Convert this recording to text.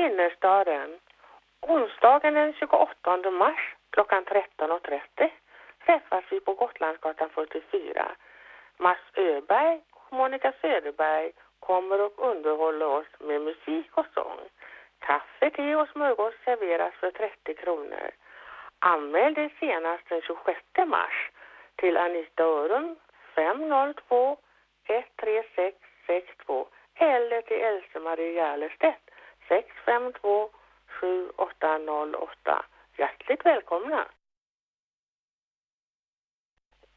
Innerstaden. Onsdagen den 28 mars klockan 13.30 träffas vi på Gotlandsgatan 44. Mats Öberg och Monica Söderberg kommer och underhåller oss med musik och sång. Kaffe, te och smörgås serveras för 30 kronor. Anmäl dig senast den 26 mars till Anita Örum 502 13662 eller till Else-Marie Järlestedt 652 7808. Hjärtligt välkomna!